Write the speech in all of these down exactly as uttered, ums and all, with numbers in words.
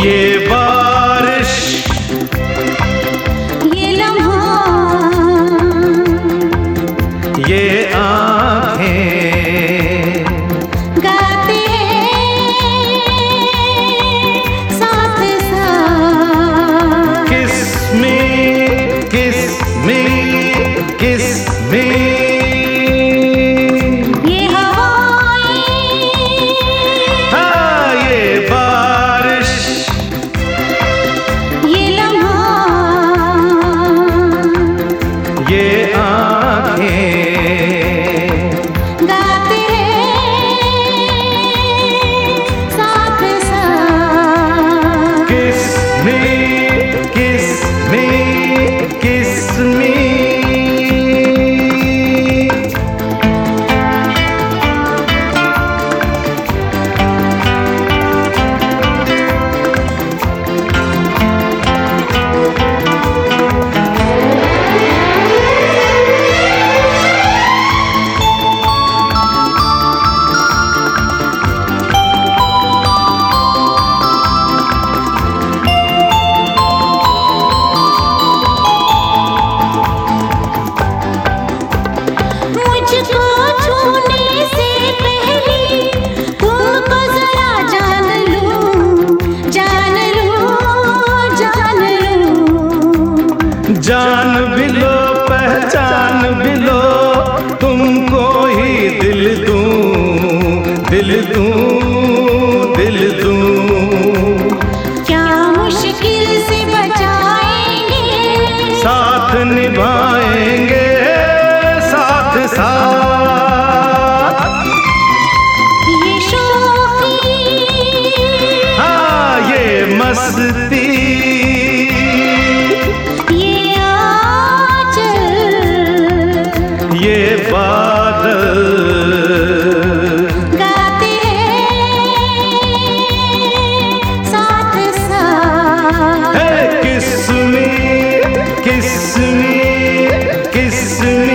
ये बारिश, ये लम्हा, ये आँखें गाते साथ साथ। किस्में किस्में किस्में ये हवाएं, हाँ ये बारिश, ये लम्हा, ये आँखें गाते साथ साथ। किस्में किस्में किस्में मुझको छूने से पहले तुमको जरा जान लूं, जान लूं, जान लूं। जान भी लो पहचान भी लो, तुमको ही दिल दूं, दिल दूं, दिल दूं। क्या मुश्किल से बचाएंगे, साथ निभाएंगे साथ साथ। ये शोखी, हाँ ये मस्ती, ये आंचल, ये बादल गाते साथ साथ। है। किस्में किस्में किस्में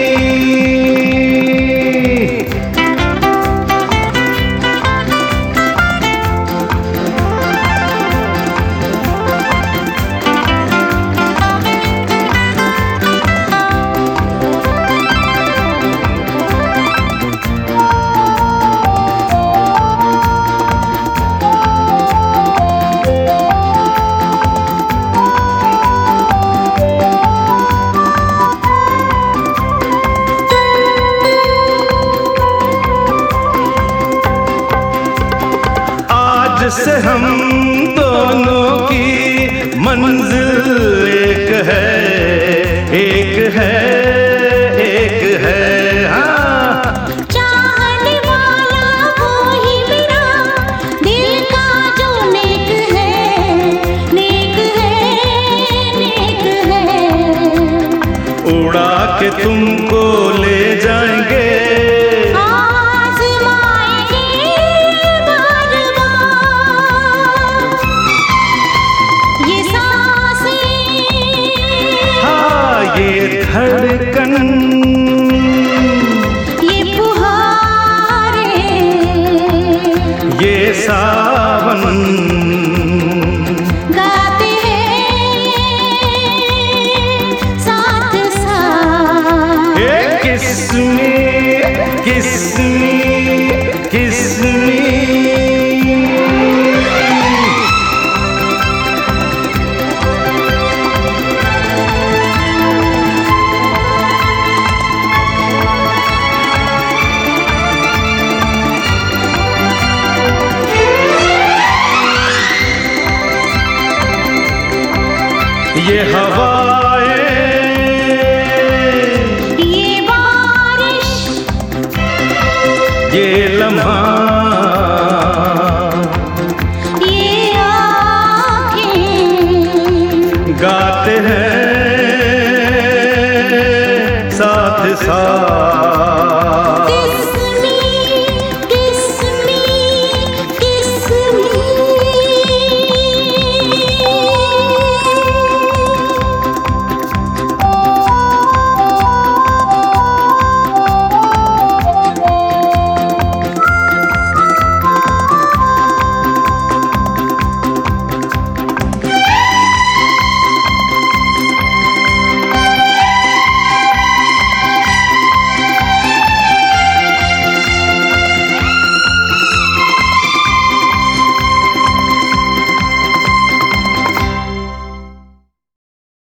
से हम दोनों की मंजिल एक है, एक है, एक है। हाँ चाहने वाला वो ही मेरा दिल का जो नेक है, नेक है, नेक है। उड़ा के तुमको ले जाएंगे, ये धड़कन, ये फुहारें, ये सावन गाते साथ साथ। ये किस्में किस्में किस्में ये हवा